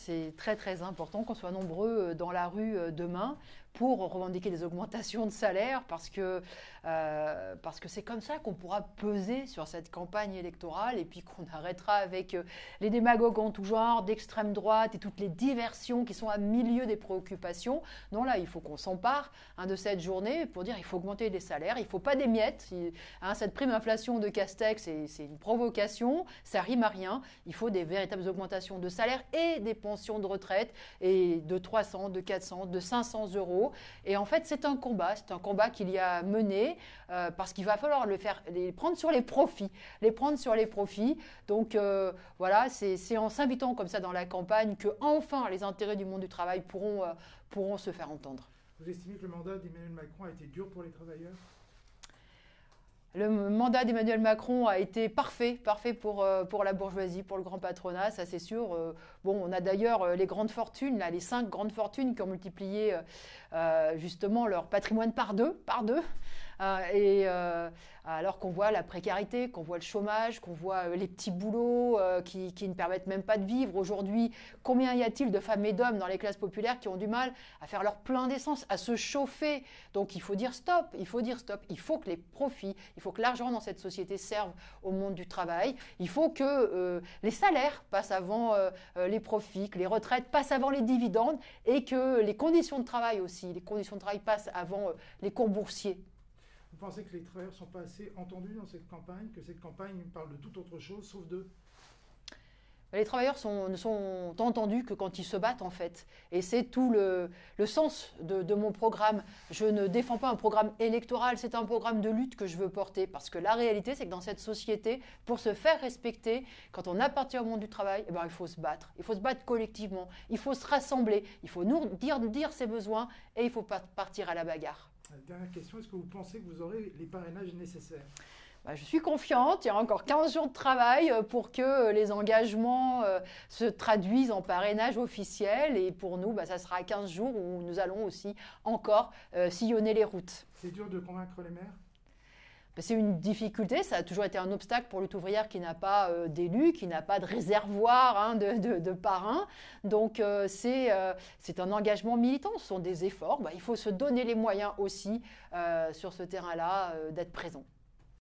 C'est très très important qu'on soit nombreux dans la rue demain pour revendiquer des augmentations de salaire parce que c'est comme ça qu'on pourra peser sur cette campagne électorale et puis qu'on arrêtera avec les démagogues en tout genre, d'extrême droite et toutes les diversions qui sont à milieu des préoccupations. Non, là, il faut qu'on s'empare de cette journée pour dire il faut augmenter les salaires, il ne faut pas des miettes. Cette prime inflation de Castex, c'est une provocation, ça rime à rien. Il faut des véritables augmentations de salaire et des pensions de retraite et de 300, de 400, de 500 euros. Et en fait, c'est un combat qu'il y a mené parce qu'il va falloir les prendre sur les profits. Donc voilà, c'est en s'invitant comme ça dans la campagne que enfin les intérêts du monde du travail pourront se faire entendre. Vous estimez que le mandat d'Emmanuel Macron a été dur pour les travailleurs ? Le mandat d'Emmanuel Macron a été parfait pour la bourgeoisie, pour le grand patronat, ça c'est sûr. On a d'ailleurs les grandes fortunes, là, les 5 grandes fortunes qui ont multiplié justement leur patrimoine par deux. Alors qu'on voit la précarité, qu'on voit le chômage, qu'on voit les petits boulots qui ne permettent même pas de vivre. Aujourd'hui, combien y a-t-il de femmes et d'hommes dans les classes populaires qui ont du mal à faire leur plein d'essence, à se chauffer? Donc il faut dire stop, il faut que les profits, il faut que l'argent dans cette société serve au monde du travail, il faut que les salaires passent avant les profits, que les retraites passent avant les dividendes et que les conditions de travail aussi, passent avant les cours boursiers. Vous pensez que les travailleurs ne sont pas assez entendus dans cette campagne, que cette campagne parle de toute autre chose sauf d'eux ? Les travailleurs ne sont entendus que quand ils se battent en fait. Et c'est tout le sens de mon programme. Je ne défends pas un programme électoral, c'est un programme de lutte que je veux porter. Parce que la réalité, c'est que dans cette société, pour se faire respecter, quand on appartient au monde du travail, il faut se battre. Il faut se battre collectivement, il faut se rassembler, il faut nous dire ses besoins et il ne faut pas partir à la bagarre. Dernière question, est-ce que vous pensez que vous aurez les parrainages nécessaires ? Je suis confiante, il y a encore 15 jours de travail pour que les engagements se traduisent en parrainage officiel. Et pour nous, ça sera 15 jours où nous allons aussi encore sillonner les routes. C'est dur de convaincre les maires ? C'est une difficulté, ça a toujours été un obstacle pour lutte ouvrière qui n'a pas d'élus, qui n'a pas de réservoir de parrains. Donc c'est un engagement militant, ce sont des efforts. Il faut se donner les moyens aussi sur ce terrain-là d'être présent.